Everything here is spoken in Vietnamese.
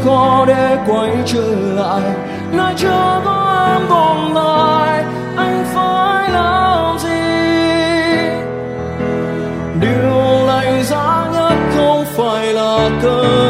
khó để quay trở lại nơi chưa có em tồn tại. Anh phải làm gì? Điều lạnh giá nhất không phải là cơn